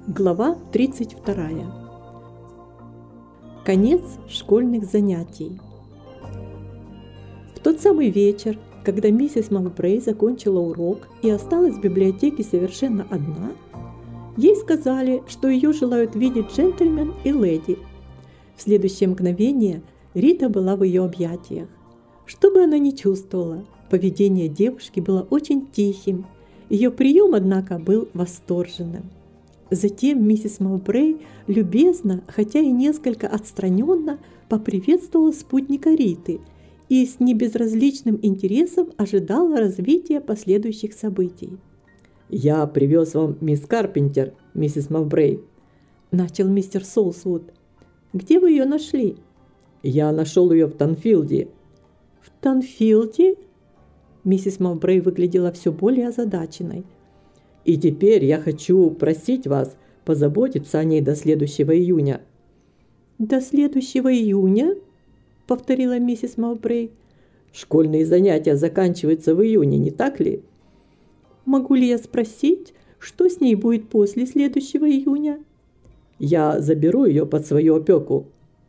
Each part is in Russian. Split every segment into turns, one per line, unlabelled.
Глава 32. Конец школьных занятий. В тот самый вечер, когда миссис Мовбрей закончила урок и осталась в библиотеке совершенно одна, ей сказали, что ее желают видеть джентльмен и леди. В следующее мгновение Рита была в ее объятиях. Что бы она ни чувствовала, поведение девушки было очень тихим. Ее прием, однако, был восторженным. Затем миссис Мовбрей любезно, хотя и несколько отстраненно, поприветствовала спутника Риты и с небезразличным интересом ожидала развития последующих событий.
«Я привез вам мисс Карпентер, миссис Мовбрей»,
– начал мистер Солсвуд. «Где вы ее нашли?»
«Я нашел ее в Танфилде».
«В Танфилде?» Миссис Мовбрей выглядела все более озадаченной.
«И теперь я хочу просить вас позаботиться о ней до следующего июня».
«До следующего июня?» – повторила миссис Мовбрей.
«Школьные занятия заканчиваются в июне, не так ли?»
«Могу ли я спросить, что с ней будет после следующего июня?»
«Я заберу ее под свою опеку».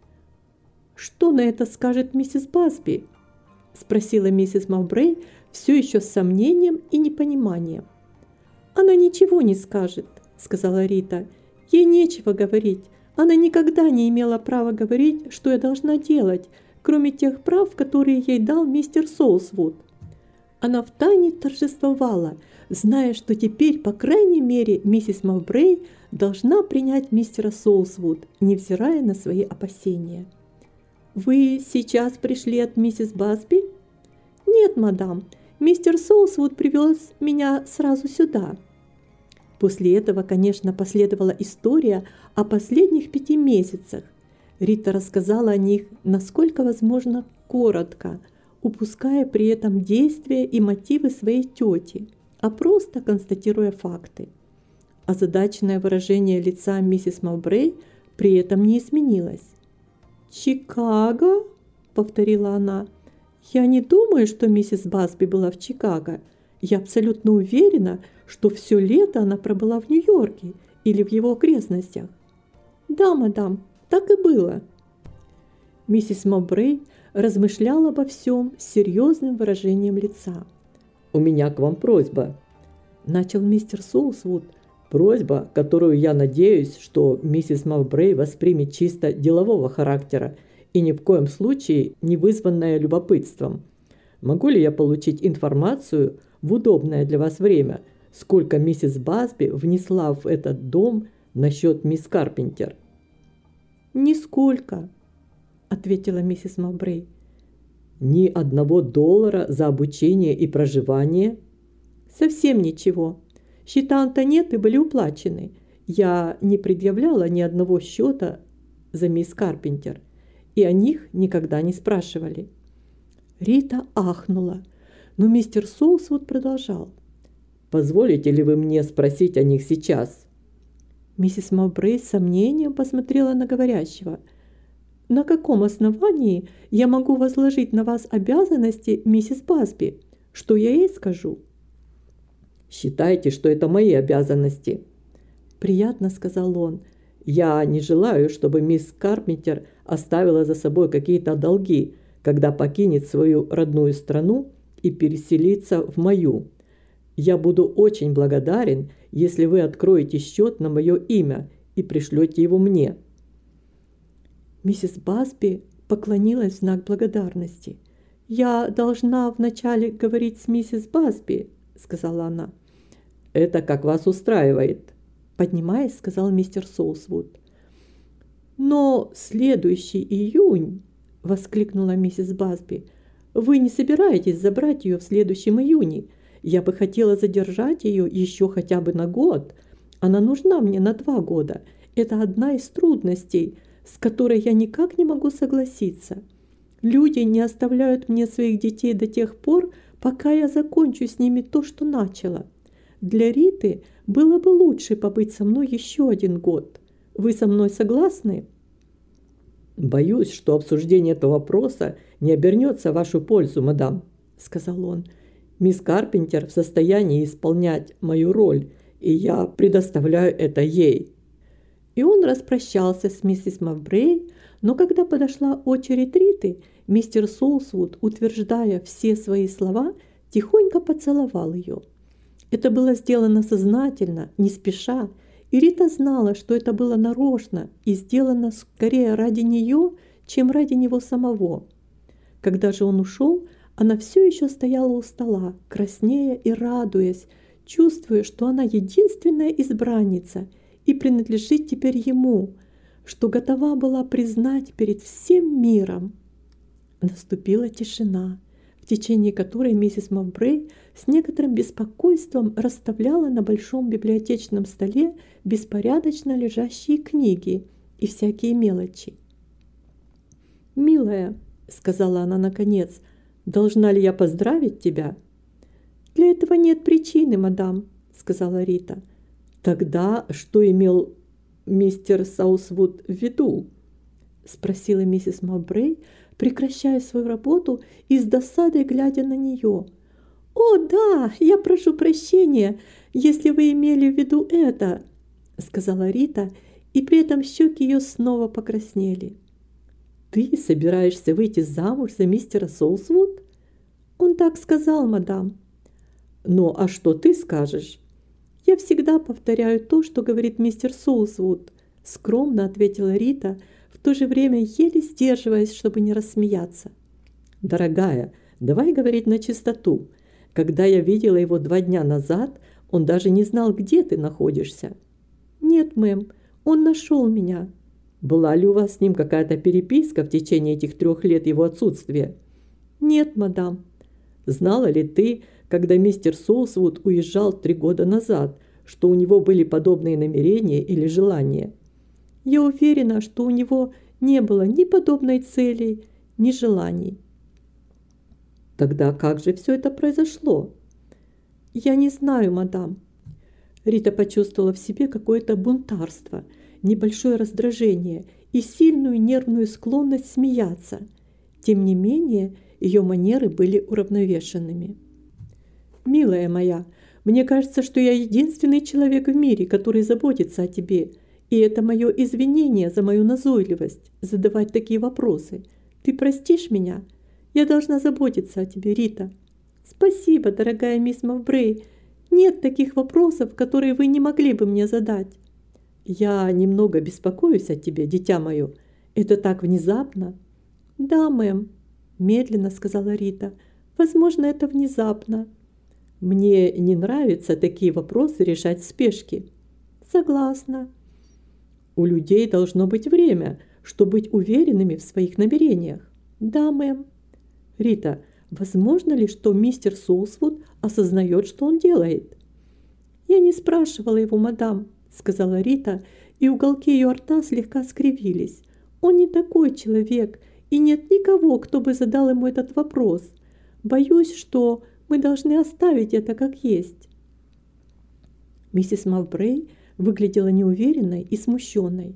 «Что на это скажет миссис Басби?» – спросила миссис Мовбрей все еще с сомнением и непониманием. «Она ничего не скажет», – сказала Рита. «Ей нечего говорить. Она никогда не имела права говорить, что я должна делать, кроме тех прав, которые ей дал мистер Солсвуд». Она втайне торжествовала, зная, что теперь, по крайней мере, миссис Мовбрей должна принять мистера Солсвуд, невзирая на свои опасения. «Вы сейчас пришли от миссис Басби?» «Нет, мадам. Мистер Солсвуд привез меня сразу сюда». После этого, конечно, последовала история о последних 5 месяцах. Рита рассказала о них, насколько возможно, коротко, упуская при этом действия и мотивы своей тети, а просто констатируя факты. Озадаченное выражение лица миссис Мовбрей при этом не изменилось. «Чикаго?» – повторила она. «Я не думаю, что миссис Басби была в Чикаго. Я абсолютно уверена, что все лето она пробыла в Нью-Йорке или в его окрестностях». «Да, мадам, так и было». Миссис Мовбрей размышляла обо всем с серьезным выражением лица.
«У меня к вам просьба», –
начал мистер Солсвуд.
«Просьба, которую, я надеюсь, что миссис Мовбрей воспримет чисто делового характера и ни в коем случае не вызванная любопытством. Могу ли я получить информацию в удобное для вас время, сколько миссис Басби внесла в этот дом насчет мисс Карпентер?»
«Нисколько», – ответила миссис Мовбрей.
«Ни $1 за обучение и проживание?»
«Совсем ничего. Счета Антонетты были уплачены. Я не предъявляла ни одного счета за мисс Карпентер, и о них никогда не спрашивали». Рита ахнула, но мистер Солсвуд продолжал.
«Позволите ли вы мне спросить о них сейчас?»
Миссис Мовбрей с сомнением посмотрела на говорящего. «На каком основании я могу возложить на вас обязанности миссис Басби? Что я ей скажу?»
«Считайте, что это мои обязанности»,
– приятно сказал он.
«Я не желаю, чтобы мисс Карпентер оставила за собой какие-то долги, когда покинет свою родную страну и переселится в мою. Я буду очень благодарен, если вы откроете счет на мое имя и пришлете его мне».
Миссис Басби поклонилась в знак благодарности. «Я должна вначале говорить с миссис Басби», – сказала она.
«Это как вас устраивает», –
поднимаясь, сказал мистер Солсвуд. «Но следующий июнь», – воскликнула миссис Басби, – «вы не собираетесь забрать ее в следующем июне? Я бы хотела задержать ее еще хотя бы на год. Она нужна мне на 2 года. Это одна из трудностей, с которой я никак не могу согласиться. Люди не оставляют мне своих детей до тех пор, пока я закончу с ними то, что начала. Для Риты было бы лучше побыть со мной еще 1 год. Вы со мной согласны?»
«Боюсь, что обсуждение этого вопроса не обернется в вашу пользу, мадам», – сказал он. «Мисс Карпентер в состоянии исполнять мою роль, и я предоставляю это ей».
И он распрощался с миссис Мавбрей, но когда подошла очередь Риты, мистер Солсвуд, утверждая все свои слова, тихонько поцеловал ее. Это было сделано сознательно, не спеша, и Рита знала, что это было нарочно и сделано скорее ради нее, чем ради него самого. Когда же он ушел, она все еще стояла у стола, краснея и радуясь, чувствуя, что она единственная избранница и принадлежит теперь ему, что готова была признать перед всем миром. Наступила тишина, в течение которой миссис Мавбрей с некоторым беспокойством расставляла на большом библиотечном столе беспорядочно лежащие книги и всякие мелочи. «Милая», — сказала она наконец, — «должна ли я поздравить тебя?» «Для этого нет причины, мадам», — сказала Рита. «Тогда что имел мистер Саусвуд в виду?» — спросила миссис Мавбрей, прекращая свою работу и с досадой глядя на нее. «О, да, я прошу прощения, если вы имели в виду это», — сказала Рита, и при этом щеки ее снова покраснели. «Ты собираешься выйти замуж за мистера Солсвуд?» «Он так сказал, мадам». «Ну, а что ты скажешь?» «Я всегда повторяю то, что говорит мистер Солсвуд», — скромно ответила Рита, в то же время еле сдерживаясь, чтобы не рассмеяться. «Дорогая, давай говорить на чистоту. Когда я видела его 2 дня назад, он даже не знал, где ты находишься». «Нет, мэм, он нашел меня». «Была ли у вас с ним какая-то переписка в течение этих 3 лет его отсутствия?» «Нет, мадам». «Знала ли ты, когда мистер Солсвуд уезжал 3 года назад, что у него были подобные намерения или желания?» «Я уверена, что у него не было ни подобной цели, ни желаний». «Тогда как же все это произошло?» «Я не знаю, мадам». Рита почувствовала в себе какое-то бунтарство, небольшое раздражение и сильную нервную склонность смеяться. Тем не менее, ее манеры были уравновешенными. «Милая моя, мне кажется, что я единственный человек в мире, который заботится о тебе, и это мое извинение за мою назойливость задавать такие вопросы. Ты простишь меня? Я должна заботиться о тебе, Рита». «Спасибо, дорогая мисс Мавбрей. Нет таких вопросов, которые вы не могли бы мне задать». «Я немного беспокоюсь о тебе, дитя мое. Это так внезапно». «Да, мэм», – медленно сказала Рита. «Возможно, это внезапно». «Мне не нравятся такие вопросы решать в спешке». «Согласна». «У людей должно быть время, чтобы быть уверенными в своих намерениях». «Да, мэм». «Рита, возможно ли, что мистер Солсвуд осознает, что он делает?» «Я не спрашивала его, мадам», — сказала Рита, и уголки ее рта слегка скривились. «Он не такой человек, и нет никого, кто бы задал ему этот вопрос. Боюсь, что мы должны оставить это как есть». Миссис Мавбрей выглядела неуверенной и смущенной.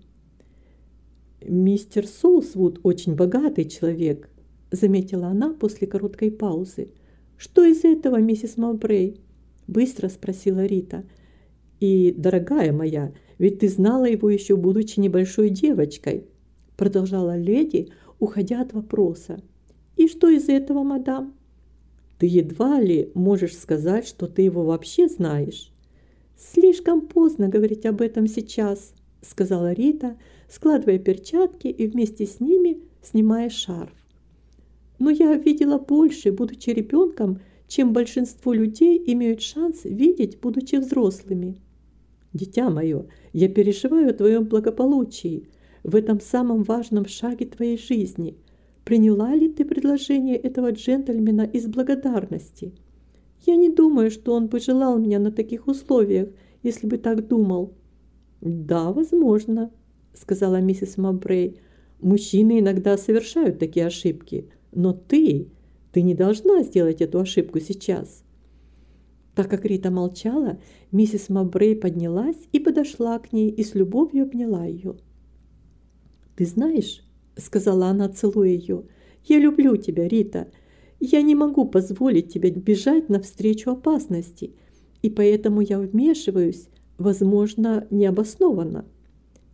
«Мистер Солсвуд очень богатый человек», — заметила она после короткой паузы. «Что из этого, миссис Мавбрей?» — быстро спросила Рита. «И, дорогая моя, ведь ты знала его еще будучи небольшой девочкой», — продолжала леди, уходя от вопроса. «И что из этого, мадам?» «Ты едва ли можешь сказать, что ты его вообще знаешь». «Слишком поздно говорить об этом сейчас», — сказала Рита, складывая перчатки и вместе с ними снимая шарф. «Но я видела больше, будучи ребенком, чем большинство людей имеют шанс видеть, будучи взрослыми». «Дитя мое, я переживаю о твоем благополучии, в этом самом важном шаге твоей жизни. Приняла ли ты предложение этого джентльмена из благодарности? Я не думаю, что он бы желал меня на таких условиях, если бы так думал». «Да, возможно», — сказала миссис Мавбрей. «Мужчины иногда совершают такие ошибки, но ты не должна сделать эту ошибку сейчас». Так как Рита молчала, миссис Мавбрей поднялась и подошла к ней и с любовью обняла ее. «Ты знаешь, — сказала она, целуя ее, — я люблю тебя, Рита. Я не могу позволить тебе бежать навстречу опасности, и поэтому я вмешиваюсь, возможно, необоснованно».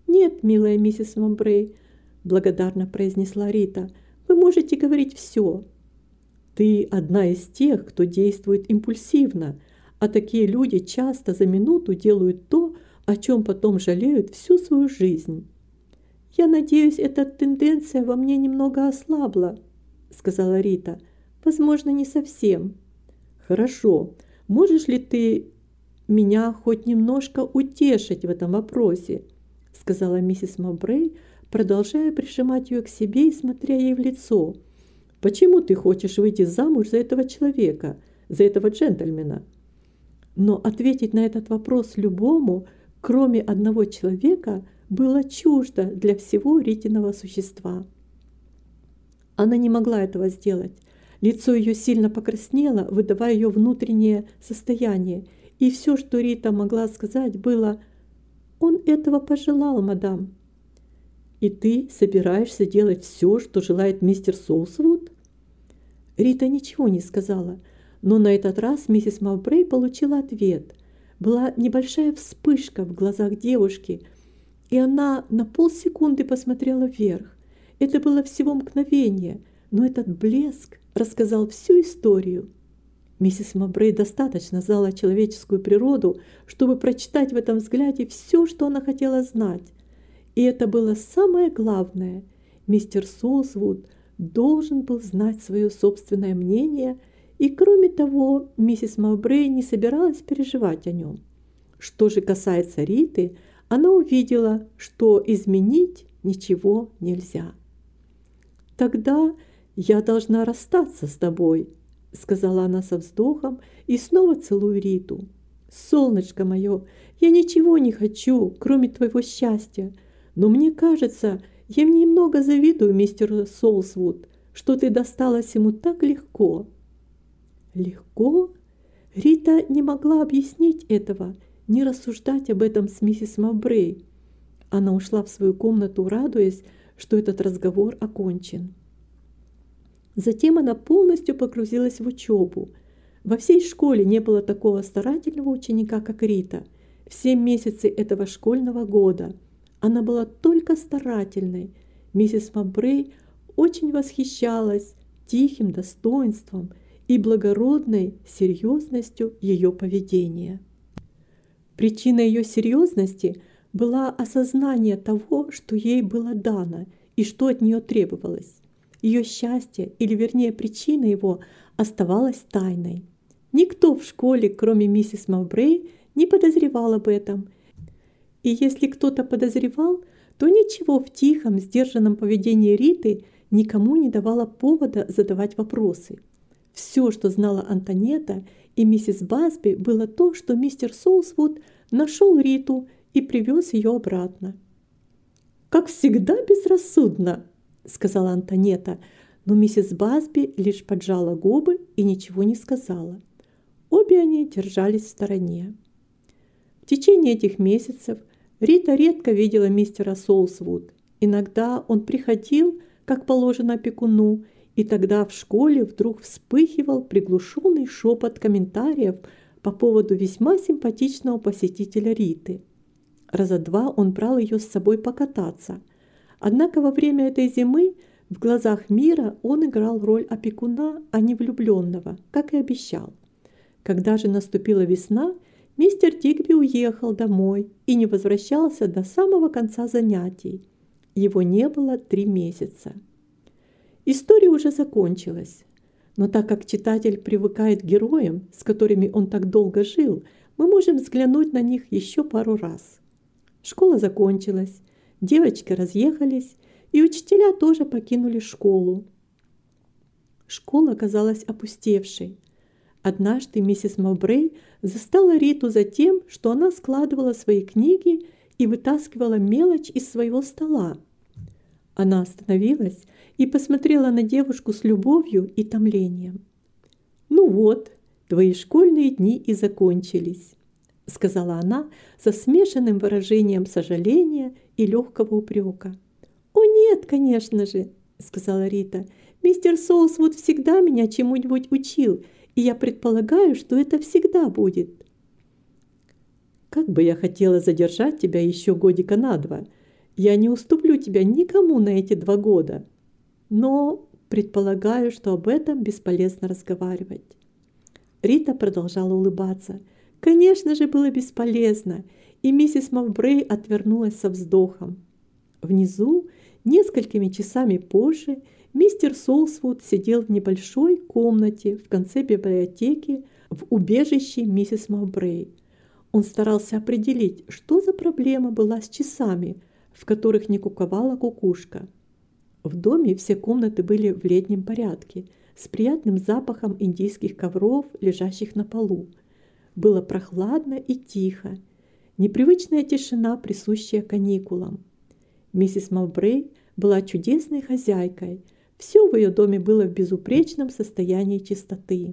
«Нет, милая миссис Мовбрей», – благодарно произнесла Рита, – «вы можете говорить все».
«Ты одна из тех, кто действует импульсивно, а такие люди часто за минуту делают то, о чем потом жалеют всю свою жизнь».
«Я надеюсь, эта тенденция во мне немного ослабла», – сказала Рита. «Возможно, не совсем».
«Хорошо. Можешь ли ты меня хоть немножко утешить в этом вопросе?» – сказала миссис Мовбрей, продолжая прижимать ее к себе и смотря ей в лицо. «Почему ты хочешь выйти замуж за этого человека, за этого джентльмена?»
Но ответить на этот вопрос любому, кроме одного человека, было чуждо для всего Ритиного существа. Она не могла этого сделать. Лицо ее сильно покраснело, выдавая ее внутреннее состояние, и все, что Рита могла сказать, было: «Он этого пожелал, мадам».
«И ты собираешься делать все, что желает мистер Соусвуд?»
Рита ничего не сказала, но на этот раз миссис Мовбрей получила ответ. Была небольшая вспышка в глазах девушки, и она на полсекунды посмотрела вверх. Это было всего мгновение, но этот блеск рассказал всю историю. Миссис Мовбрей достаточно знала человеческую природу, чтобы прочитать в этом взгляде все, что она хотела знать. И это было самое главное. Мистер Соусвуд должен был знать свое собственное мнение, и кроме того, миссис Мовбрей не собиралась переживать о нем. Что же касается Риты, она увидела, что изменить ничего нельзя. «Тогда я должна расстаться с тобой», — сказала она со вздохом и снова целуя Риту. «Солнышко мое, я ничего не хочу, кроме твоего счастья, но мне кажется, я немного завидую мистеру Соусвуд, что ты досталась ему так легко». Легко? Рита не могла объяснить этого, не рассуждать об этом с миссис Мовбрей. Она ушла в свою комнату, радуясь, что этот разговор окончен. Затем она полностью погрузилась в учебу. Во всей школе не было такого старательного ученика, как Рита. Все месяцы этого школьного года она была только старательной. Миссис Мовбрей очень восхищалась тихим достоинством и благородной серьезностью ее поведения. Причиной ее серьезности была осознание того, что ей было дано и что от нее требовалось. Ее счастье, или вернее причина его, оставалась тайной. Никто в школе, кроме миссис Мовбрей, не подозревал об этом. И если кто-то подозревал, то ничего в тихом, сдержанном поведении Риты никому не давало повода задавать вопросы. Все, что знала Антонетта и миссис Басби, было то, что мистер Соусвуд нашел Риту и привез ее обратно. «Как всегда безрассудно», — сказала Антонетта, но миссис Басби лишь поджала губы и ничего не сказала. Обе они держались в стороне. В течение этих месяцев Рита редко видела мистера Соусвуд. Иногда он приходил, как положено опекуну, и тогда в школе вдруг вспыхивал приглушенный шепот комментариев по поводу весьма симпатичного посетителя Риты. Раза два он брал ее с собой покататься. Однако во время этой зимы в глазах мира он играл роль опекуна, а не влюбленного, как и обещал. Когда же наступила весна, мистер Дигби уехал домой и не возвращался до самого конца занятий. Его не было 3 месяца. История уже закончилась, но так как читатель привыкает к героям, с которыми он так долго жил, мы можем взглянуть на них еще пару раз. Школа закончилась, девочки разъехались, и учителя тоже покинули школу. Школа казалась опустевшей. Однажды миссис Мовбрей застала Риту за тем, что она складывала свои книги и вытаскивала мелочь из своего стола. Она остановилась и посмотрела на девушку с любовью и томлением. «Ну вот, твои школьные дни и закончились», — сказала она со смешанным выражением сожаления и легкого упрека. «О нет, конечно же», — сказала Рита. «Мистер Соусвуд всегда меня чему-нибудь учил, и я предполагаю, что это всегда будет».
«Как бы я хотела задержать тебя еще годика на 2.
Я не уступлю тебя никому на эти 2 года. Но предполагаю, что об этом бесполезно разговаривать». Рита продолжала улыбаться. Конечно же, было бесполезно, и миссис Мовбрей отвернулась со вздохом. Внизу, несколькими часами позже, мистер Солсвуд сидел в небольшой комнате в конце библиотеки в убежище миссис Мовбрей. Он старался определить, что за проблема была с часами, в которых не куковала кукушка. В доме все комнаты были в летнем порядке, с приятным запахом индийских ковров, лежащих на полу. Было прохладно и тихо, непривычная тишина, присущая каникулам. Миссис Мовбрей была чудесной хозяйкой, все в ее доме было в безупречном состоянии чистоты.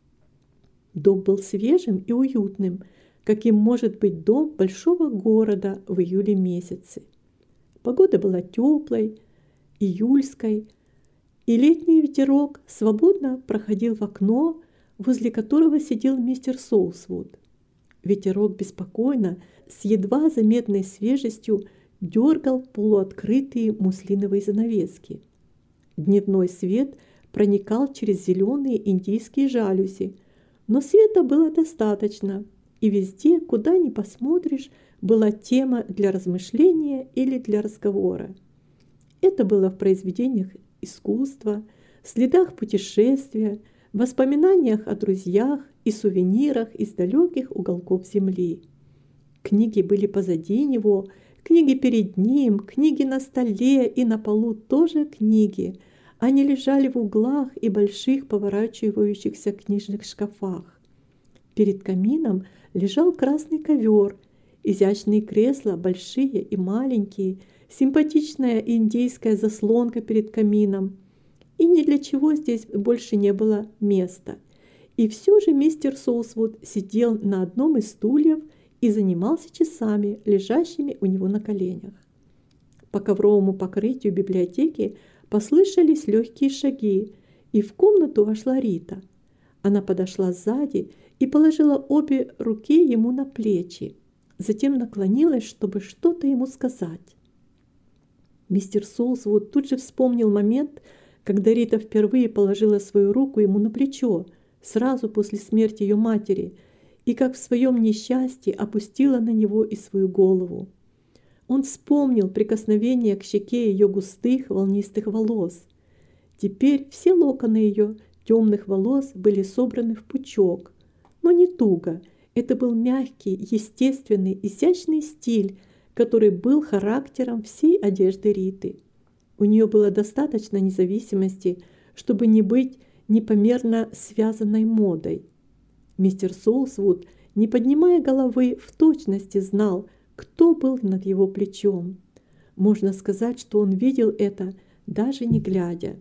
Дом был свежим и уютным, каким может быть дом большого города в июле месяце. Погода была теплой, июльской, и летний ветерок свободно проходил в окно, возле которого сидел мистер Солсвуд. Ветерок беспокойно, с едва заметной свежестью, дергал полуоткрытые муслиновые занавески. Дневной свет проникал через зеленые индийские жалюзи, но света было достаточно, и везде, куда ни посмотришь, была тема для размышления или для разговора. Это было в произведениях искусства, следах путешествия, воспоминаниях о друзьях и сувенирах из далеких уголков земли. Книги были позади него, книги перед ним, книги на столе и на полу тоже книги. Они лежали в углах и больших поворачивающихся книжных шкафах. Перед камином лежал красный ковер, изящные кресла, большие и маленькие, симпатичная индейская заслонка перед камином. И ни для чего здесь больше не было места. И все же мистер Солсвуд сидел на одном из стульев и занимался часами, лежащими у него на коленях. По ковровому покрытию библиотеки послышались легкие шаги, и в комнату вошла Рита. Она подошла сзади и положила обе руки ему на плечи, затем наклонилась, чтобы что-то ему сказать. Мистер Солсвуд тут же вспомнил момент, когда Рита впервые положила свою руку ему на плечо, сразу после смерти ее матери, и как в своем несчастье опустила на него и свою голову. Он вспомнил прикосновение к щеке ее густых волнистых волос. Теперь все локоны ее темных волос были собраны в пучок, но не туго. Это был мягкий, естественный, изящный стиль, который был характером всей одежды Риты. У нее было достаточно независимости, чтобы не быть непомерно связанной модой. Мистер Солсвуд, не поднимая головы, в точности знал, кто был над его плечом. Можно сказать, что он видел это, даже не глядя.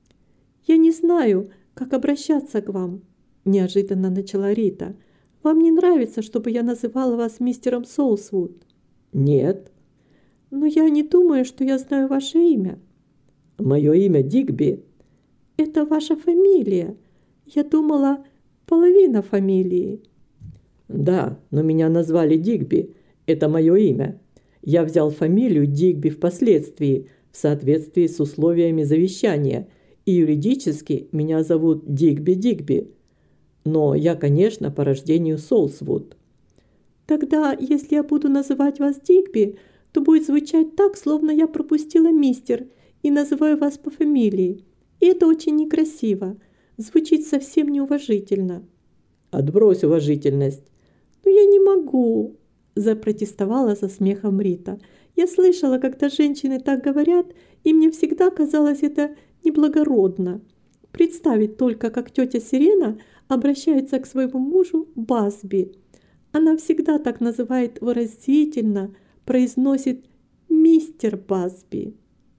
«Я не знаю, как обращаться к вам», – неожиданно начала Рита. «Вам не нравится, чтобы я называла вас мистером Солсвуд?»
«Нет».
«Но я не думаю, что я знаю ваше имя».
«Мое имя Дигби».
«Это ваша фамилия. Я думала, половина фамилии».
«Да, но меня назвали Дигби. Это мое имя. Я взял фамилию Дигби впоследствии, в соответствии с условиями завещания, и юридически меня зовут Дигби. Но я, конечно, по рождению Солсвуд».
«Тогда, если я буду называть вас Дигби, то будет звучать так, словно я пропустила мистер и называю вас по фамилии. И это очень некрасиво. Звучит совсем неуважительно».
«Отбрось уважительность».
«Но я не могу», – запротестовала со смехом Рита. «Я слышала, когда женщины так говорят, и мне всегда казалось это неблагородно. Представить только, как тетя Сирена обращается к своему мужу Басби. Она всегда так называет выразительно, произносит «мистер Басби».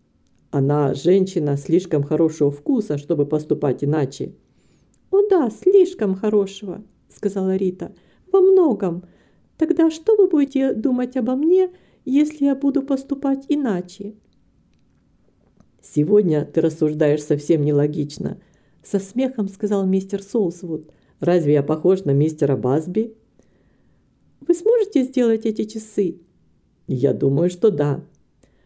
Она женщина слишком хорошего вкуса, чтобы поступать иначе.
«О да, слишком хорошего», – сказала Рита. «Во многом. Тогда что вы будете думать обо мне, если я буду поступать иначе?»
«Сегодня ты рассуждаешь совсем нелогично», – со смехом сказал мистер Солсвуд. «Разве я похож на мистера Басби?»
«Вы сможете сделать эти часы?»
«Я думаю, что да».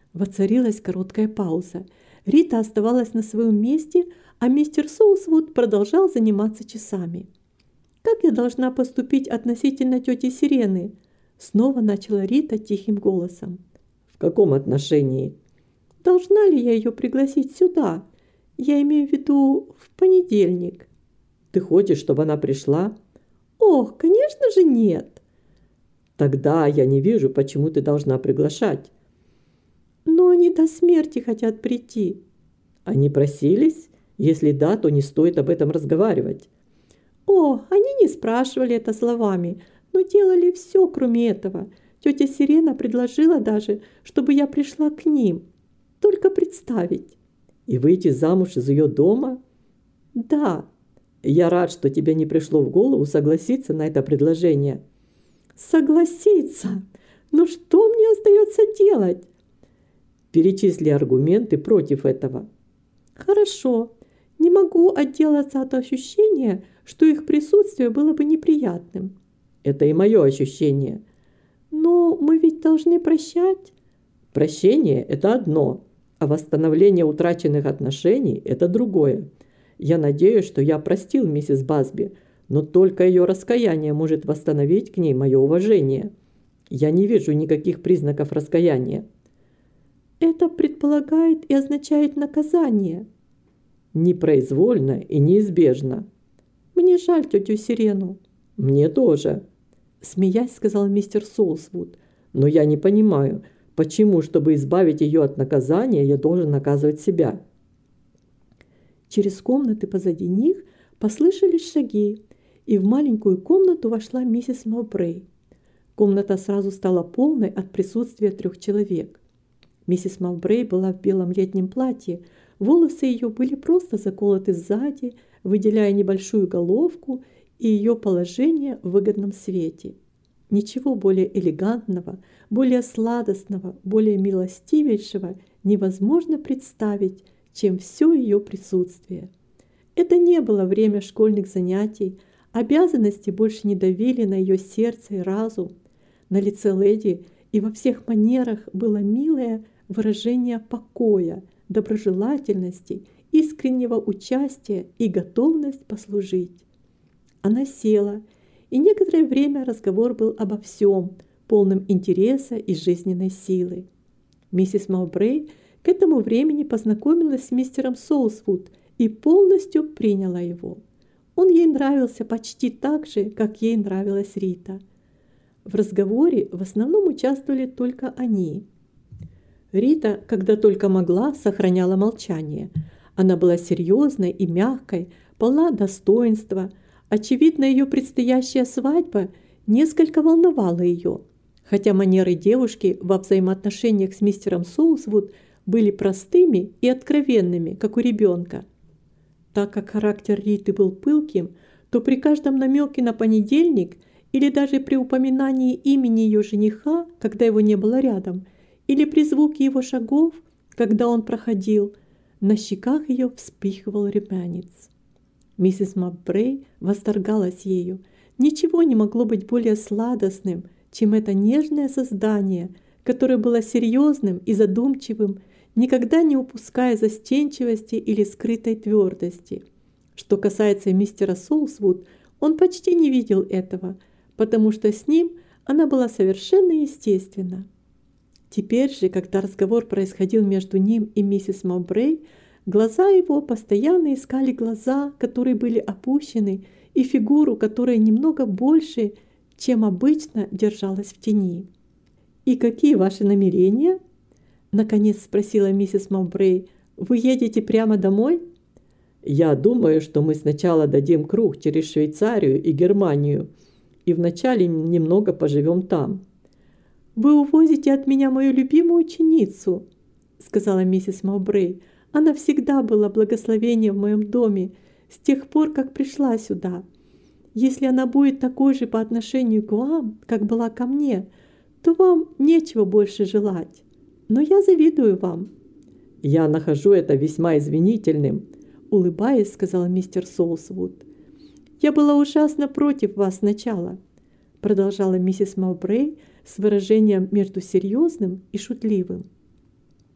Воцарилась короткая пауза. Рита оставалась на своем месте, а мистер Соусвуд продолжал заниматься часами. «Как я должна поступить относительно тети Сирены?» Снова начала Рита тихим голосом.
В каком отношении?
«Должна ли я ее пригласить сюда? Я имею в виду в понедельник».
Ты хочешь, чтобы она пришла?
«Ох, конечно же нет!»
Тогда я не вижу, почему ты должна приглашать.
«Но они до смерти хотят прийти».
Они просились? Если да, то не стоит об этом разговаривать.
«О, они не спрашивали это словами, но делали все, кроме этого. Тетя Сирена предложила даже, чтобы я пришла к ним. Только представить».
И выйти замуж из ее дома?
«Да».
Я рад, что тебе не пришло в голову согласиться на это предложение.
«Согласиться? Ну что мне остается делать?»
Перечисли аргументы против этого.
«Хорошо. Не могу отделаться от ощущения, что их присутствие было бы неприятным».
Это и мое ощущение.
«Но мы ведь должны прощать».
Прощение – это одно, а восстановление утраченных отношений – это другое. Я надеюсь, что я простил миссис Басби, но только ее раскаяние может восстановить к ней мое уважение. Я не вижу никаких признаков раскаяния.
Это предполагает и означает наказание.
Непроизвольно и неизбежно.
Мне жаль тетю Сирену.
Мне тоже.
Смеясь, сказал мистер Соусвуд.
Но я не понимаю, почему, чтобы избавить ее от наказания, я должен наказывать себя.
Через комнаты позади них послышались шаги, и в маленькую комнату вошла миссис Мовбрей. Комната сразу стала полной от присутствия 3 человек. Миссис Мовбрей была в белом летнем платье, волосы ее были просто заколоты сзади, выделяя небольшую головку и ее положение в выгодном свете. Ничего более элегантного, более сладостного, более милостивейшего невозможно представить, чем все ее присутствие. Это не было время школьных занятий, обязанности больше не давили на ее сердце и разум. На лице леди и во всех манерах было милое выражение покоя, доброжелательности, искреннего участия и готовность послужить. Она села, и некоторое время разговор был обо всем, полным интереса и жизненной силы. Миссис Мовбрей к этому времени познакомилась с мистером Соусвуд и полностью приняла его. Он ей нравился почти так же, как ей нравилась Рита. В разговоре в основном участвовали только они. Рита, когда только могла, сохраняла молчание. Она была серьезной и мягкой, полна достоинства. Очевидно, ее предстоящая свадьба несколько волновала ее, хотя манеры девушки во взаимоотношениях с мистером Соусвуд были простыми и откровенными, как у ребенка. Так как характер Риты был пылким, то при каждом намеке на понедельник или даже при упоминании имени ее жениха, когда его не было рядом, или при звуке его шагов, когда он проходил, на щеках ее вспыхивал румянец. Миссис Мовбрей восторгалась ею. Ничего не могло быть более сладостным, чем это нежное создание, которое было серьезным и задумчивым, никогда не упуская застенчивости или скрытой твердости. Что касается мистера Соусвуд, он почти не видел этого, потому что с ним она была совершенно естественна. Теперь же, когда разговор происходил между ним и миссис Мовбрей, глаза его постоянно искали глаза, которые были опущены, и фигуру, которая немного больше, чем обычно, держалась в тени. «И какие ваши намерения?» — наконец спросила миссис Мовбрей. «Вы едете прямо домой?»
«Я думаю, что мы сначала дадим круг через Швейцарию и Германию, и вначале немного поживем там».
«Вы увозите от меня мою любимую ученицу», — сказала миссис Мовбрей. «Она всегда была благословением в моем доме с тех пор, как пришла сюда. Если она будет такой же по отношению к вам, как была ко мне, то вам нечего больше желать. Но я завидую вам».
«Я нахожу это весьма извинительным»,
— улыбаясь, сказал мистер Соусвуд. «Я была ужасно против вас сначала», — продолжала миссис Мовбрей с выражением между серьезным и шутливым.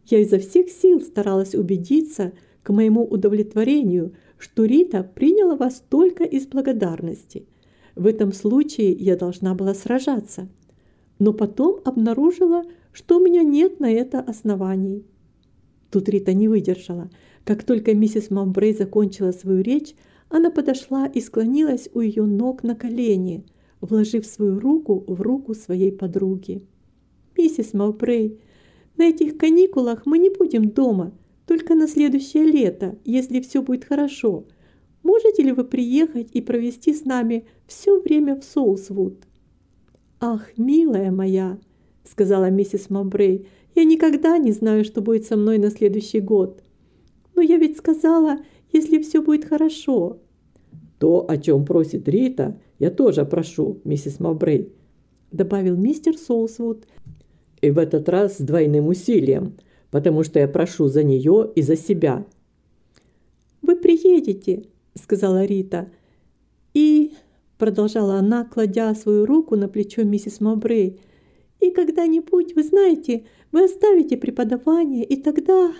Я изо всех сил старалась убедиться, к моему удовлетворению, что Рита приняла вас только из благодарности. В этом случае я должна была сражаться. Но потом обнаружила, что у меня нет на это оснований. Тут Рита не выдержала. Как только миссис Мовбрей закончила свою речь, она подошла и склонилась у ее ног на колени, вложив свою руку в руку своей подруги. «Миссис Мовбрей, на этих каникулах мы не будем дома, только на следующее лето, если все будет хорошо. Можете ли вы приехать и провести с нами все время в Соусвуд?» «Ах, милая моя», — сказала миссис Мовбрей, «я никогда не знаю, что будет со мной на следующий год. Но я ведь сказала, если все будет хорошо».
«То, о чем просит Рита, я тоже прошу, миссис Мовбрей», — добавил мистер Соусвуд. «И в этот раз с двойным усилием, потому что я прошу за нее и за себя».
«Вы приедете», — сказала Рита, «и...» — продолжала она, кладя свою руку на плечо миссис Мовбрей. «И когда-нибудь, вы знаете, вы оставите преподавание, и тогда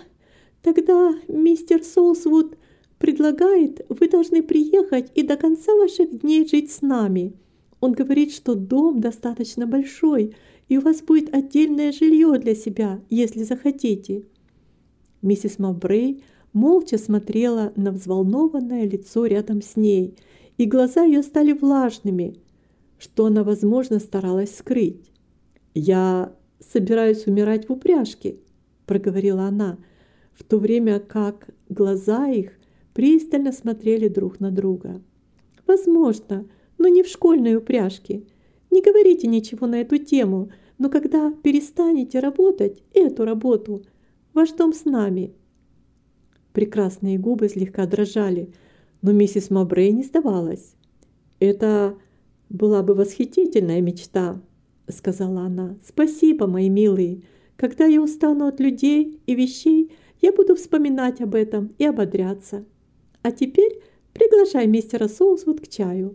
мистер Соусвуд предлагает, вы должны приехать и до конца ваших дней жить с нами. Он говорит, что дом достаточно большой, и у вас будет отдельное жилье для себя, если захотите». Миссис Мовбрей молча смотрела на взволнованное лицо рядом с ней, и глаза ее стали влажными, что она, возможно, старалась скрыть. «Я собираюсь умирать в упряжке», — проговорила она, в то время как глаза их пристально смотрели друг на друга. «Возможно, но не в школьной упряжке. Не говорите ничего на эту тему, но когда перестанете работать эту работу, ваш дом с нами». Прекрасные губы слегка дрожали, но миссис Мовбрей не сдавалась. «Это была бы восхитительная мечта», — сказала она. «Спасибо, мои милые. Когда я устану от людей и вещей, я буду вспоминать об этом и ободряться. А теперь приглашай мистера Соусвуд к чаю».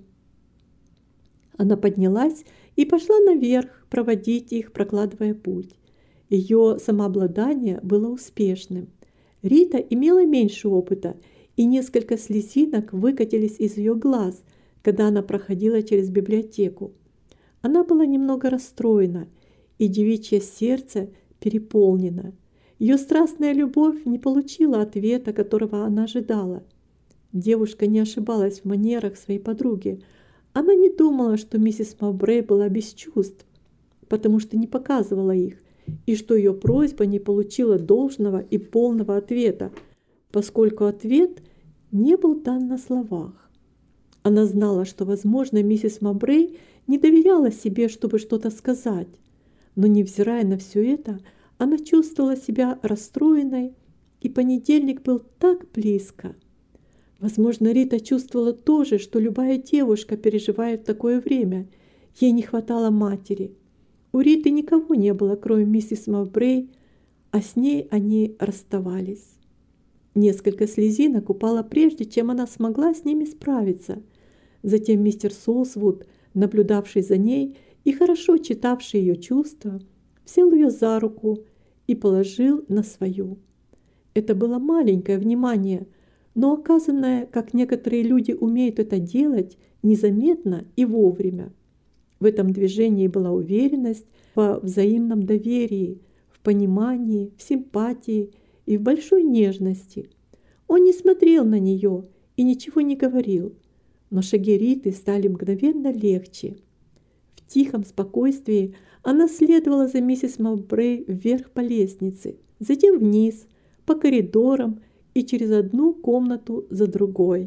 Она поднялась и пошла наверх проводить их, прокладывая путь. Ее самообладание было успешным. Рита имела меньше опыта, и несколько слезинок выкатились из ее глаз, когда она проходила через библиотеку. Она была немного расстроена, и девичье сердце переполнено. Ее страстная любовь не получила ответа, которого она ожидала. Девушка не ошибалась в манерах своей подруги. Она не думала, что миссис Мовбрей была без чувств, потому что не показывала их, и что ее просьба не получила должного и полного ответа, поскольку ответ не был дан на словах. Она знала, что, возможно, миссис Мовбрей не доверяла себе, чтобы что-то сказать, но, невзирая на все это, она чувствовала себя расстроенной, и понедельник был так близко. Возможно, Рита чувствовала то же, что любая девушка переживает в такое время. Ей не хватало матери. У Риты никого не было, кроме миссис Мовбрей, а с ней они расставались. Несколько слезинок упало прежде, чем она смогла с ними справиться. Затем мистер Соусвуд, наблюдавший за ней и хорошо читавший ее чувства, взял ее за руку и положил на свою. Это было маленькое внимание, но оказанное, как некоторые люди умеют это делать, незаметно и вовремя. В этом движении была уверенность во взаимном доверии, в понимании, в симпатии и в большой нежности. Он не смотрел на нее и ничего не говорил, но шаги Риты стали мгновенно легче. В тихом спокойствии она следовала за миссис Мовбрей вверх по лестнице, затем вниз, по коридорам и через одну комнату за другой.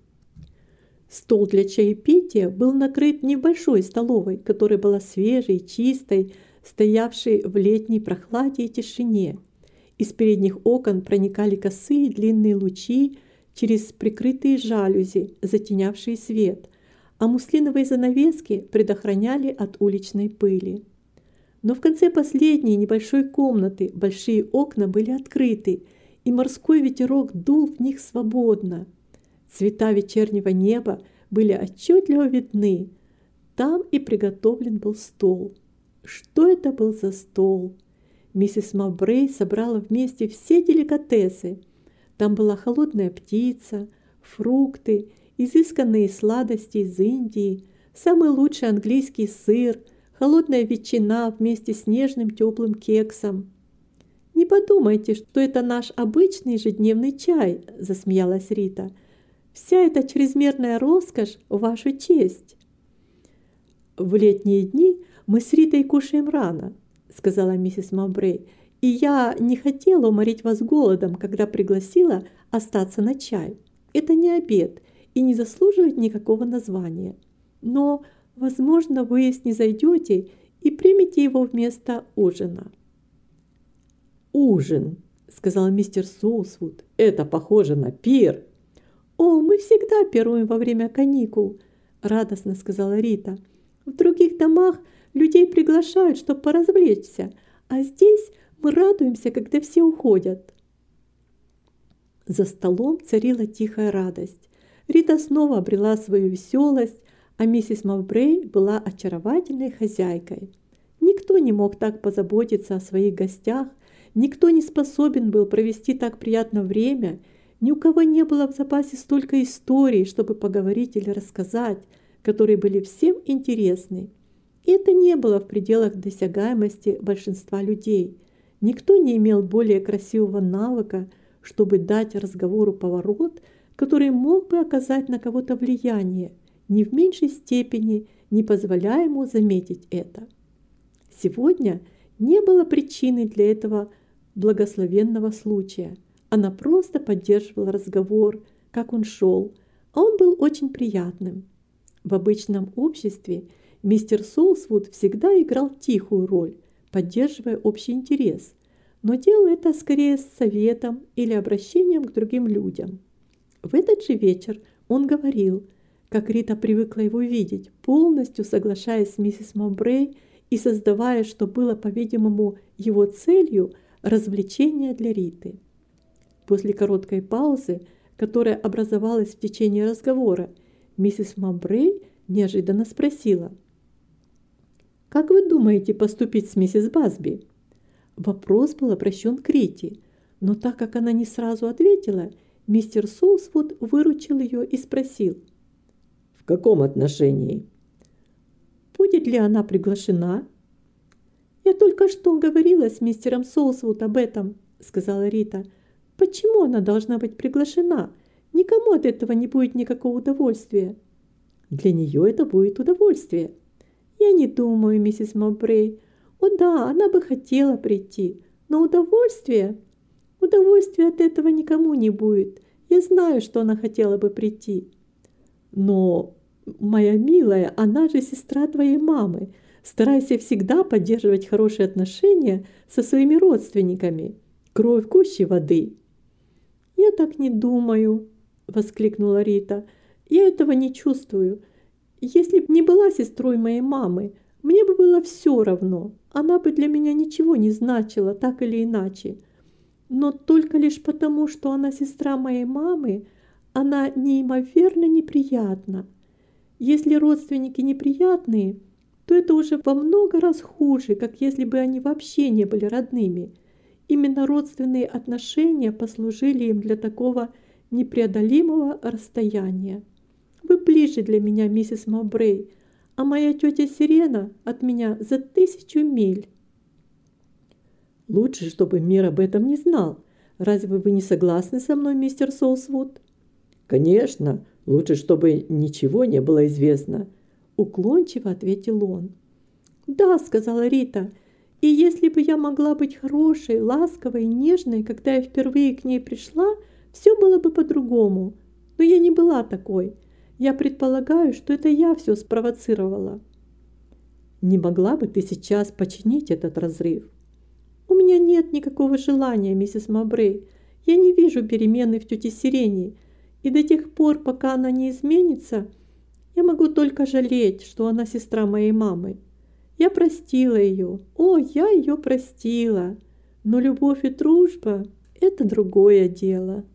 Стол для чаепития был накрыт в небольшой столовой, которая была свежей, чистой, стоявшей в летней прохладе и тишине. Из передних окон проникали косые длинные лучи через прикрытые жалюзи, затенявшие свет, а муслиновые занавески предохраняли от уличной пыли. Но в конце последней небольшой комнаты большие окна были открыты, и морской ветерок дул в них свободно. Цвета вечернего неба были отчетливо видны. Там и приготовлен был стол. Что это был за стол? Миссис Мовбрей собрала вместе все деликатесы. Там была холодная птица, фрукты, изысканные сладости из Индии, самый лучший английский сыр, холодная ветчина вместе с нежным теплым кексом. «Не подумайте, что это наш обычный ежедневный чай», – засмеялась Рита. «Вся эта чрезмерная роскошь в вашу честь». «В летние дни мы с Ритой кушаем рано», – сказала миссис Мовбрей, «и я не хотела уморить вас голодом, когда пригласила остаться на чай. Это не обед и не заслуживает никакого названия. Но, возможно, вы снизойдете и примете его вместо ужина».
«Ужин», – сказал мистер Соусвуд, – «это похоже на пир».
«О, мы всегда пируем во время каникул», – радостно сказала Рита. «В других домах людей приглашают, чтобы поразвлечься, а здесь мы радуемся, когда все уходят». За столом царила тихая радость. Рита снова обрела свою веселость, а миссис Мовбрей была очаровательной хозяйкой. Никто не мог так позаботиться о своих гостях, никто не способен был провести так приятно время, ни у кого не было в запасе столько историй, чтобы поговорить или рассказать, которые были всем интересны. И это не было в пределах досягаемости большинства людей. Никто не имел более красивого навыка, чтобы дать разговору поворот, который мог бы оказать на кого-то влияние, ни в меньшей степени не позволяя ему заметить это. Сегодня не было причины для этого благословенного случая. Она просто поддерживала разговор, как он шел, а он был очень приятным. В обычном обществе мистер Соусвуд всегда играл тихую роль, поддерживая общий интерес, но делал это скорее с советом или обращением к другим людям. В этот же вечер он говорил, как Рита привыкла его видеть, полностью соглашаясь с миссис Мовбрей и создавая, что было, по-видимому, его целью, развлечение для Риты. После короткой паузы, которая образовалась в течение разговора, миссис Мовбрей неожиданно спросила: «Как вы думаете поступить с миссис Басби?» Вопрос был обращен к Рите, но так как она не сразу ответила, мистер Соусвуд выручил ее и спросил:
«В каком отношении?»
«Будет ли она приглашена?» «Я только что говорила с мистером Соусвуд об этом», — сказала Рита. «Почему она должна быть приглашена? Никому от этого не будет никакого удовольствия». «Для нее это будет удовольствие». «Я не думаю, миссис Мовбрей. О да, она бы хотела прийти, но удовольствия от этого никому не будет. Я знаю, что она хотела бы прийти». «Но, моя милая, она же сестра твоей мамы. Старайся всегда поддерживать хорошие отношения со своими родственниками. Кровь гуще воды». «Я так не думаю», — воскликнула Рита. «Я этого не чувствую. Если б не была сестрой моей мамы, мне бы было все равно. Она бы для меня ничего не значила, так или иначе. Но только лишь потому, что она сестра моей мамы, она неимоверно неприятна. Если родственники неприятные, то это уже во много раз хуже, как если бы они вообще не были родными. Именно родственные отношения послужили им для такого непреодолимого расстояния. Вы ближе для меня, миссис Мовбрей, а моя тетя Сирена от меня за 1000 миль».
«Лучше, чтобы мир об этом не знал. Разве вы не согласны со мной, мистер Соусвуд?» «Конечно, лучше, чтобы ничего не было известно», — уклончиво ответил он.
«Да», — сказала Рита, — «и если бы я могла быть хорошей, ласковой и нежной, когда я впервые к ней пришла, все было бы по-другому. Но я не была такой. Я предполагаю, что это я все спровоцировала».
«Не могла бы ты сейчас починить этот разрыв?»
«У меня нет никакого желания, миссис Мовбрей. Я не вижу перемены в тете Сирене, и до тех пор, пока она не изменится, я могу только жалеть, что она сестра моей мамы. Я простила ее. О, я ее простила. Но любовь и дружба – это другое дело».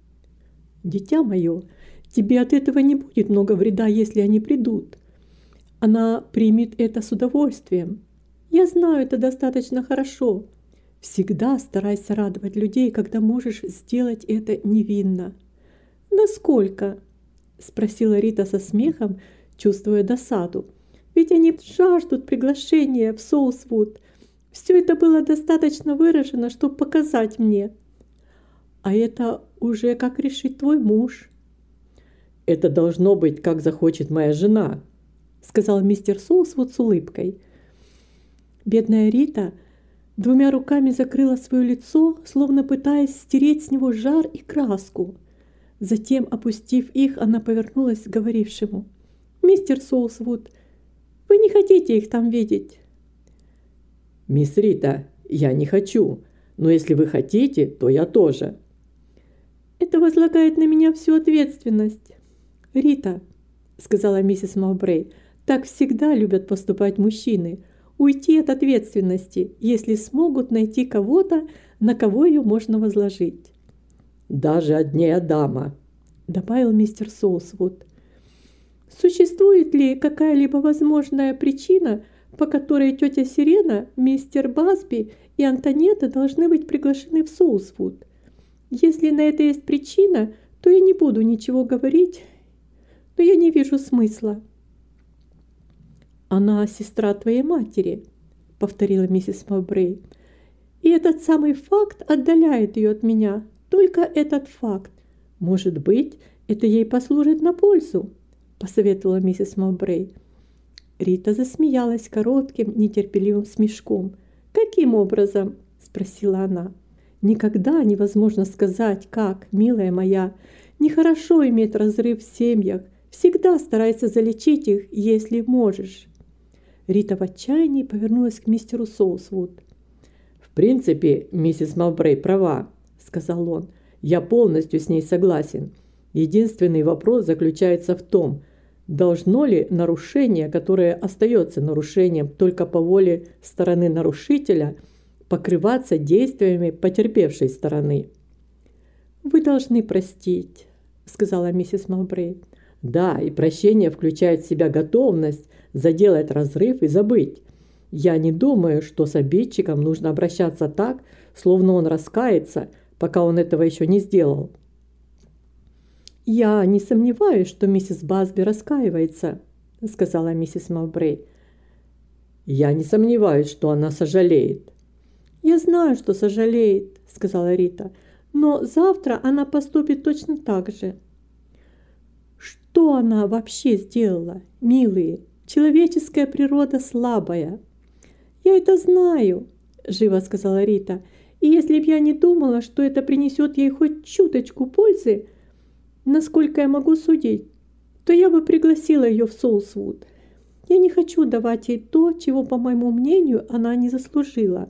«Дитя мое, тебе от этого не будет много вреда, если они придут. Она примет это с удовольствием».
«Я знаю это достаточно хорошо. Всегда старайся радовать людей, когда можешь сделать это невинно. Насколько? Спросила Рита со смехом, чувствуя досаду. Ведь они жаждут приглашения в Соусвуд. Все это было достаточно выражено, чтобы показать мне. А это уже как решит твой муж.
Это должно быть, как захочет моя жена,
сказал мистер Соусвуд с улыбкой. Бедная Рита двумя руками закрыла свое лицо, словно пытаясь стереть с него жар и краску. Затем, опустив их, она повернулась к говорившему. «Мистер Соусвуд, вы не хотите их там видеть?»
«Мисс Рита, я не хочу, но если вы хотите, то я тоже».
«Это возлагает на меня всю ответственность». «Рита», — сказала миссис Мовбрей, — «так всегда любят поступать мужчины. Уйти от ответственности, если смогут найти кого-то, на кого ее можно возложить».
«Даже одна дама»,
— добавил мистер Соусвуд. «Существует ли какая-либо возможная причина, по которой тетя Сирена, мистер Басби и Антонетта должны быть приглашены в Соусвуд? Если на это есть причина, то я не буду ничего говорить, но я не вижу смысла». «Она сестра твоей матери», — повторила миссис Мовбрей. «И этот самый факт отдаляет ее от меня. Только этот факт. Может быть, это ей послужит на пользу», — посоветовала миссис Мовбрей. Рита засмеялась коротким, нетерпеливым смешком. «Каким образом?» — спросила она. «Никогда невозможно сказать, как, милая моя. Нехорошо иметь разрыв в семьях. Всегда старайся залечить их, если можешь». Рита в отчаянии повернулась к мистеру Соусвуд.
«В принципе, миссис Мовбрей права», — сказал он. «Я полностью с ней согласен. Единственный вопрос заключается в том, должно ли нарушение, которое остается нарушением только по воле стороны нарушителя, покрываться действиями потерпевшей стороны».
«Вы должны простить», — сказала миссис Мовбрей.
«Да, и прощение включает в себя готовность заделать разрыв и забыть. Я не думаю, что с обидчиком нужно обращаться так, словно он раскается, пока он этого еще не сделал».
«Я не сомневаюсь, что миссис Басби раскаивается», — сказала миссис Мовбрей.
«Я не сомневаюсь, что она сожалеет».
«Я знаю, что сожалеет», — сказала Рита, «но завтра она поступит точно так же». «Что она вообще сделала, милые? Человеческая природа слабая». «Я это знаю», — живо сказала Рита, «и если б я не думала, что это принесет ей хоть чуточку пользы, насколько я могу судить, то я бы пригласила ее в Соусвуд. Я не хочу давать ей то, чего, по моему мнению, она не заслужила».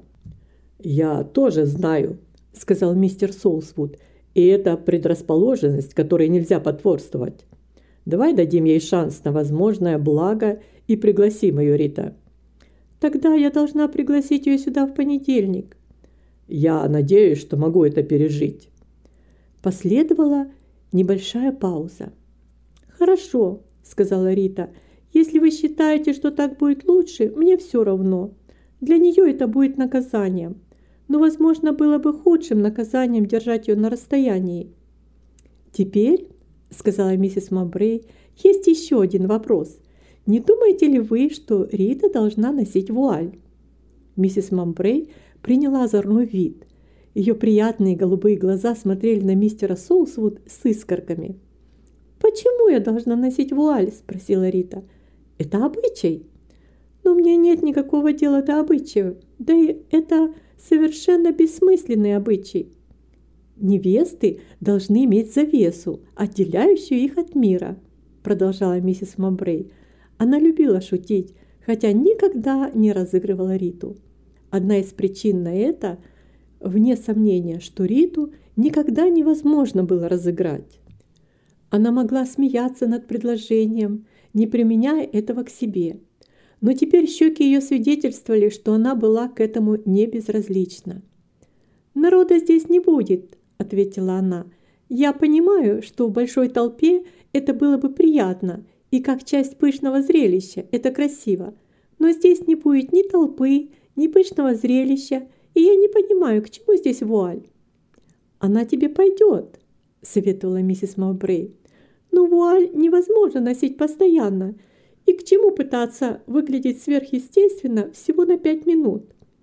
«Я тоже знаю», — сказал мистер Соусвуд, «и это предрасположенность, которой нельзя потворствовать. Давай дадим ей шанс на возможное благо и пригласим ее, Рита».
«Тогда я должна пригласить ее сюда в понедельник».
«Я надеюсь, что могу это пережить».
Последовала небольшая пауза. «Хорошо», — сказала Рита, — «если вы считаете, что так будет лучше, мне все равно. Для нее это будет наказанием. Но, возможно, было бы худшим наказанием держать ее на расстоянии». «Теперь», — сказала миссис Мовбрей, — «есть еще один вопрос. Не думаете ли вы, что Рита должна носить вуаль?» Миссис Мовбрей приняла озорной вид. Ее приятные голубые глаза смотрели на мистера Соусвуд с искорками. «Почему я должна носить вуаль?» – спросила Рита. «Это обычай». «Но мне нет никакого дела до обычаев. Да и это совершенно бессмысленный обычай. Невесты должны иметь завесу, отделяющую их от мира», – продолжала миссис Мовбрей. Она любила шутить, хотя никогда не разыгрывала Риту. Одна из причин на это – вне сомнения, что Риту никогда невозможно было разыграть. Она могла смеяться над предложением, не применяя этого к себе. Но теперь щеки ее свидетельствовали, что она была к этому не безразлична. «Народа здесь не будет», — ответила она. «Я понимаю, что в большой толпе это было бы приятно, и как часть пышного зрелища это красиво. Но здесь не будет ни толпы, ни пышного зрелища, и я не понимаю, к чему здесь вуаль». «Она тебе пойдет», – советовала миссис Мовбрей. «Но вуаль невозможно носить постоянно, и к чему пытаться выглядеть сверхъестественно всего на 5 минут?»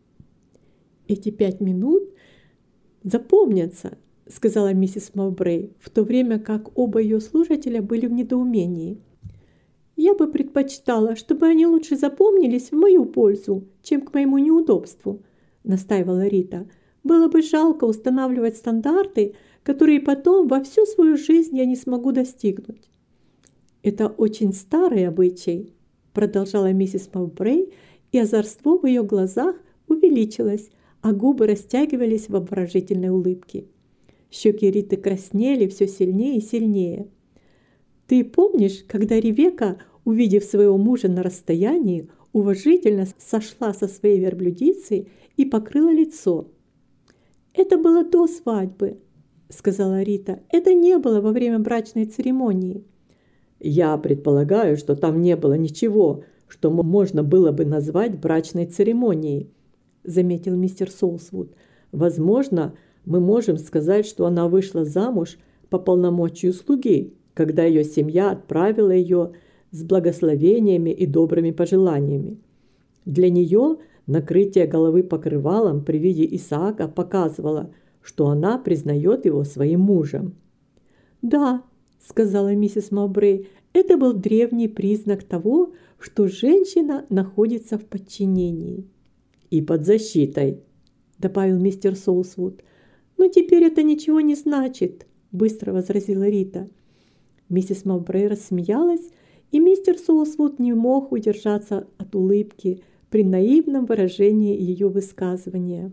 «Эти 5 минут запомнятся», – сказала миссис Мовбрей, в то время как оба ее слушателя были в недоумении. «Я бы предпочитала, чтобы они лучше запомнились в мою пользу, чем к моему неудобству», – настаивала Рита. «Было бы жалко устанавливать стандарты, которые потом во всю свою жизнь я не смогу достигнуть». «Это очень старый обычай», – продолжала миссис Мовбрей, и озорство в ее глазах увеличилось, а губы растягивались в обворожительной улыбке. Щеки Риты краснели все сильнее и сильнее. «Ты помнишь, когда Ревека, увидев своего мужа на расстоянии, уважительно сошла со своей верблюдицы и покрыла лицо?» «Это было до свадьбы», – сказала Рита. «Это не было во время брачной церемонии».
«Я предполагаю, что там не было ничего, что можно было бы назвать брачной церемонией», – заметил мистер Соусвуд. «Возможно, мы можем сказать, что она вышла замуж по полномочию слуги, когда ее семья отправила ее с благословениями и добрыми пожеланиями. Для нее накрытие головы покрывалом при виде Исаака показывало, что она признает его своим мужем».
«Да», – сказала миссис Мовбрей, – «это был древний признак того, что женщина находится в подчинении».
«И под защитой», – добавил мистер Соусвуд.
«Но теперь это ничего не значит», – быстро возразила Рита. Миссис Мовбрей рассмеялась, и мистер Соусвуд не мог удержаться от улыбки при наивном выражении ее высказывания.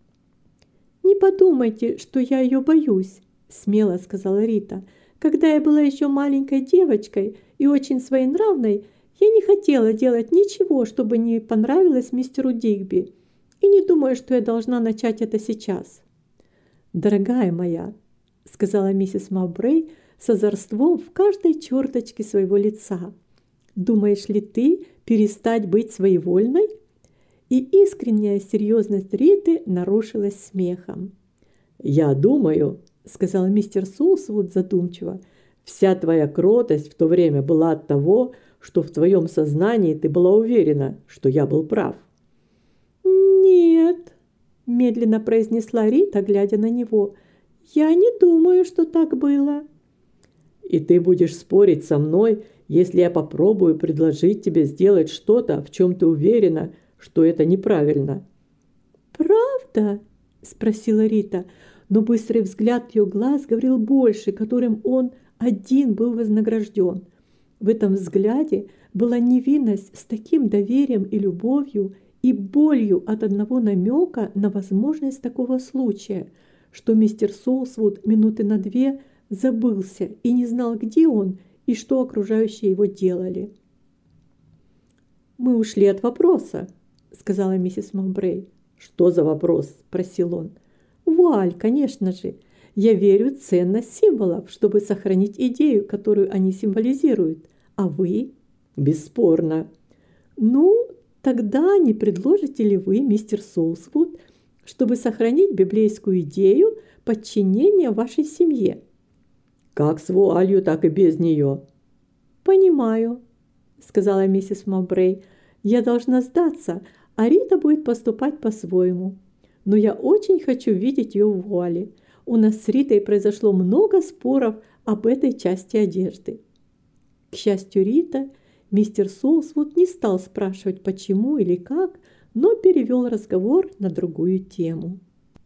«Не подумайте, что я ее боюсь», – смело сказала Рита. «Когда я была еще маленькой девочкой и очень своенравной, я не хотела делать ничего, чтобы не понравилось мистеру Дигби, и не думаю, что я должна начать это сейчас». «Дорогая моя», – сказала миссис Мовбрей с озорством в каждой черточке своего лица, «думаешь ли ты перестать быть своевольной?» И искренняя серьезность Риты нарушилась смехом.
«Я думаю», – сказал мистер Соусвуд задумчиво, «вся твоя кротость в то время была от того, что в твоем сознании ты была уверена, что я был прав».
«Нет», – медленно произнесла Рита, глядя на него, – «я не думаю, что так было».
«И ты будешь спорить со мной, если я попробую предложить тебе сделать что-то, в чем ты уверена, что это неправильно?»
«Правда?» – спросила Рита, но быстрый взгляд ее глаз говорил больше, которым он один был вознагражден. В этом взгляде была невинность с таким доверием и любовью, и болью от одного намека на возможность такого случая, что мистер Соусвуд минуты на 2 забылся и не знал, где он и что окружающие его делали. «Мы ушли от вопроса», – сказала миссис Мовбрей.
«Что за вопрос?» –
спросил он. «Вуаль, конечно же. Я верю в ценность символов, чтобы сохранить идею, которую они символизируют. А вы?»
«Бесспорно».
«Ну, тогда не предложите ли вы, мистер Соусвуд, чтобы сохранить библейскую идею подчинения вашей семье?»
«Как с вуалью, так и без нее».
«Понимаю», – сказала миссис Мовбрей. «Я должна сдаться, а Рита будет поступать по-своему. Но я очень хочу видеть ее в вуале. У нас с Ритой произошло много споров об этой части одежды». К счастью Рита, мистер Соусвуд не стал спрашивать, почему или как, но перевел разговор на другую тему.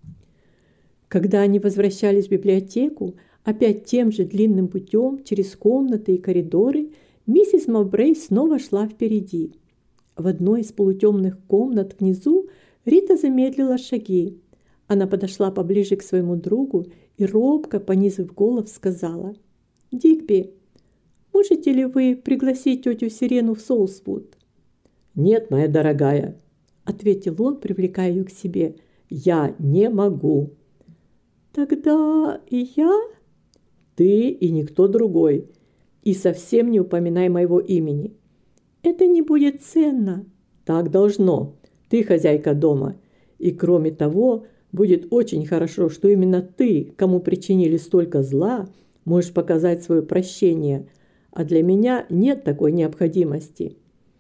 Когда они возвращались в библиотеку, опять тем же длинным путем, через комнаты и коридоры, миссис Мовбрей снова шла впереди. В одной из полутемных комнат внизу Рита замедлила шаги. Она подошла поближе к своему другу и робко, понизив голос, сказала: «Дигби, можете ли вы пригласить тетю Сирену в Соусвуд?»
«Нет, моя дорогая»,
– ответил он, привлекая ее к себе.
«Я не могу».
«Тогда и я?»
«Ты и никто другой. И совсем не упоминай моего имени».
«Это не будет ценно».
«Так должно. Ты хозяйка дома. И кроме того, будет очень хорошо, что именно ты, кому причинили столько зла, можешь показать свое прощение, а для меня нет такой необходимости».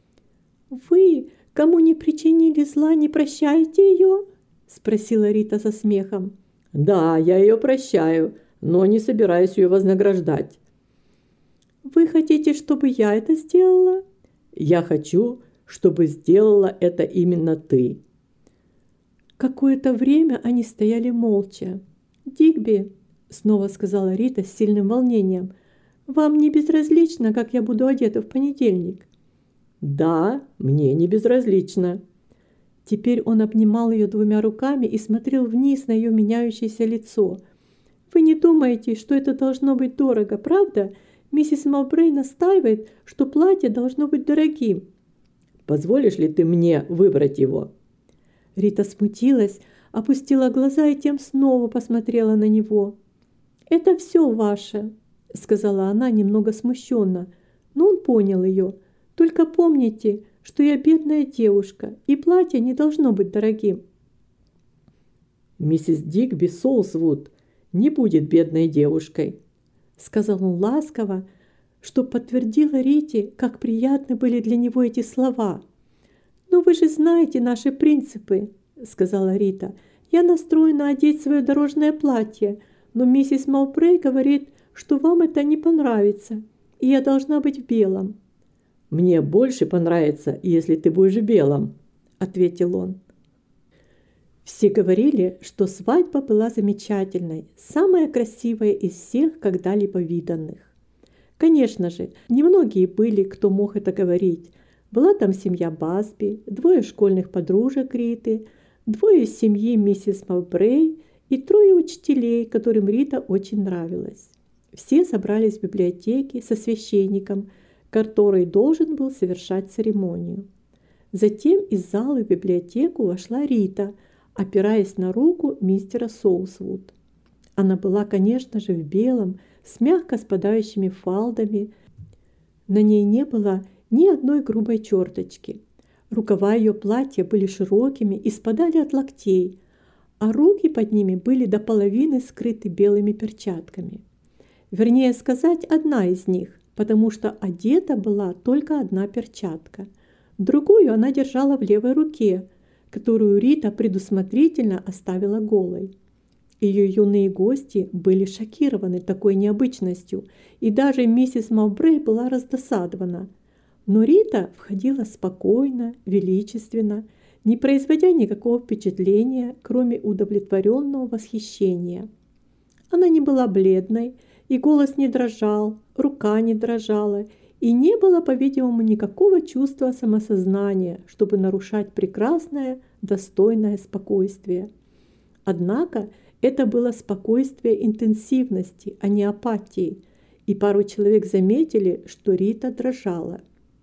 «Вы, кому не причинили зла, не прощаете ее?» – спросила Рита со смехом.
«Да, я ее прощаю, но не собираюсь ее вознаграждать».
«Вы хотите, чтобы я это сделала?»
«Я хочу, чтобы сделала это именно ты».
Какое-то время они стояли молча. «Дигби», – снова сказала Рита с сильным волнением, – «вам не безразлично, как я буду одета в понедельник?»
«Да, мне не безразлично».
Теперь он обнимал ее двумя руками и смотрел вниз на ее меняющееся лицо. «Вы не думаете, что это должно быть дорого, правда? Миссис Мовбрей настаивает, что платье должно быть дорогим».
«Позволишь ли ты мне выбрать его?»
Рита смутилась, опустила глаза и тем снова посмотрела на него. «Это все ваше», — сказала она немного смущенно, но он понял ее. «Только помните, что я бедная девушка, и платье не должно быть дорогим».
«Миссис Дигби Соусвуд не будет бедной девушкой»,
— сказал он ласково, что подтвердило Рите, как приятны были для него эти слова. «Но вы же знаете наши принципы», — сказала Рита. «Я настроена одеть свое дорожное платье, но миссис Мовбрей говорит, что вам это не понравится, и я должна быть в белом».
«Мне больше понравится, если ты будешь в белом», — ответил он.
Все говорили, что свадьба была замечательной, самая красивая из всех когда-либо виданных. Конечно же, немногие были, кто мог это говорить. Была там семья Басби, 2 школьных подружек Риты, 2 из семьи миссис Мовбрей и 3 учителей, которым Рита очень нравилась. Все собрались в библиотеке со священником, который должен был совершать церемонию. Затем из зала в библиотеку вошла Рита, опираясь на руку мистера Соусвуд. Она была, конечно же, в белом, с мягко спадающими фалдами. На ней не было ни одной грубой черточки. Рукава ее платья были широкими и спадали от локтей, а руки под ними были до половины скрыты белыми перчатками. Вернее сказать, одна из них, потому что одета была только одна перчатка. Другую она держала в левой руке, которую Рита предусмотрительно оставила голой. Ее юные гости были шокированы такой необычностью, и даже миссис Мовбрей была раздосадована. Но Рита входила спокойно, величественно, не производя никакого впечатления, кроме удовлетворенного восхищения. Она не была бледной, и голос не дрожал, рука не дрожала, и не было, по-видимому, никакого чувства самосознания, чтобы нарушать прекрасное, достойное спокойствие. Однако это было спокойствие интенсивности, а не апатии, и пару человек заметили, что Рита дрожала.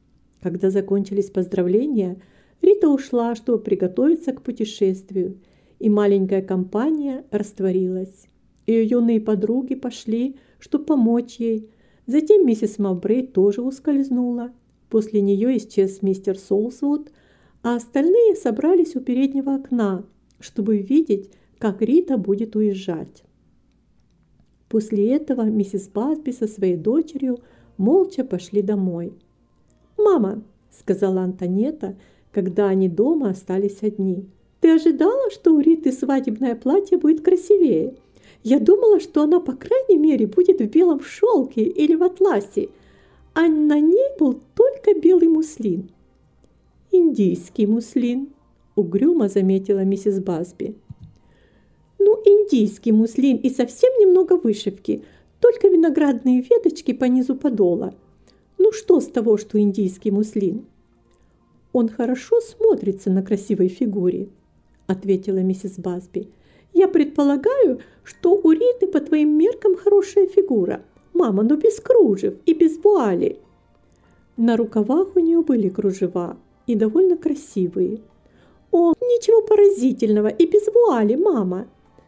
Когда закончились поздравления, Рита ушла, чтобы приготовиться к путешествию, и маленькая компания растворилась. Ее юные подруги пошли, чтобы помочь ей. Затем миссис Мовбрей тоже ускользнула. После нее исчез мистер Соусвуд, а остальные собрались у переднего окна, чтобы видеть, как Рита будет уезжать. После этого миссис Басби со своей дочерью молча пошли домой. «Мама», — сказала Антонетта, когда они дома остались одни, — «ты ожидала, что у Риты свадебное платье будет красивее? Я думала, что она, по крайней мере, будет в белом шелке или в атласе, а на ней был только белый муслин». «Индийский муслин», — угрюмо заметила миссис Басби. «Ну, индийский муслин и совсем немного вышивки, только виноградные веточки по низу подола. Ну что с того, что индийский муслин?» «Он хорошо смотрится на красивой фигуре», — ответила миссис Басби. «Я предполагаю, что у Риты по твоим меркам хорошая фигура. Мама, но без кружев и без вуали». На рукавах у нее были кружева и довольно красивые. «О, ничего поразительного и без вуали, мама!»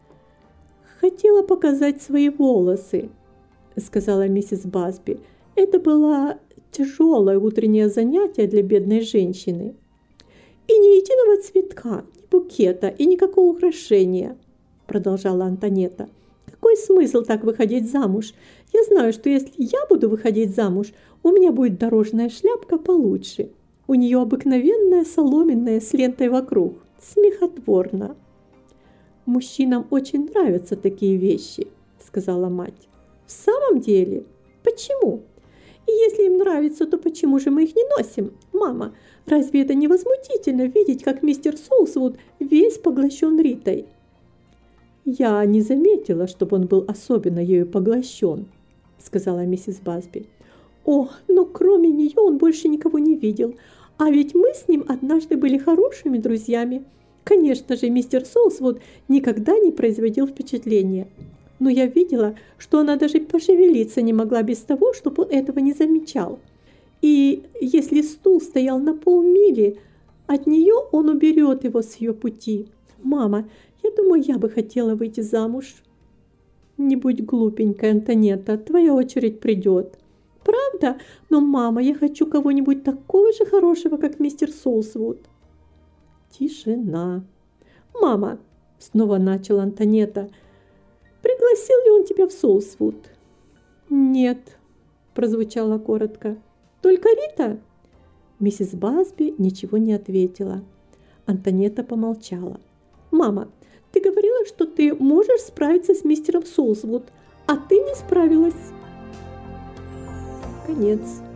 «Хотела показать свои волосы», — сказала миссис Басби. «Это было тяжелое утреннее занятие для бедной женщины. И ни единого цветка, ни букета и никакого украшения», – продолжала Антонетта. «Какой смысл так выходить замуж? Я знаю, что если я буду выходить замуж, у меня будет дорожная шляпка получше. У нее обыкновенная соломенная с лентой вокруг. Смехотворно». «Мужчинам очень нравятся такие вещи», – сказала мать. «В самом деле? Почему? И если им нравится, то почему же мы их не носим? Мама, разве это не возмутительно видеть, как мистер Солсвуд весь поглощен Ритой?» «Я не заметила, чтобы он был особенно ею поглощен», – сказала миссис Басби. «О, но кроме нее он больше никого не видел. А ведь мы с ним однажды были хорошими друзьями. Конечно же, мистер Солсвуд никогда не производил впечатления. Но я видела, что она даже пошевелиться не могла без того, чтобы он этого не замечал. И если стул стоял на полмили от нее, он уберет его с ее пути. Мама, я думаю, я бы хотела выйти замуж». «Не будь глупенькая, Антонетта, твоя очередь придет». «Правда? Но, мама, я хочу кого-нибудь такого же хорошего, как мистер Солсвуд». Тишина. «Мама», — снова начала Антонетта, — «пригласил ли он тебя в Солсвуд?» «Нет», — прозвучало коротко. «Только Рита?» Миссис Басби ничего не ответила. Антонетта помолчала. «Мама, ты говорила, что ты можешь справиться с мистером Солсвуд, а ты не справилась». Конец.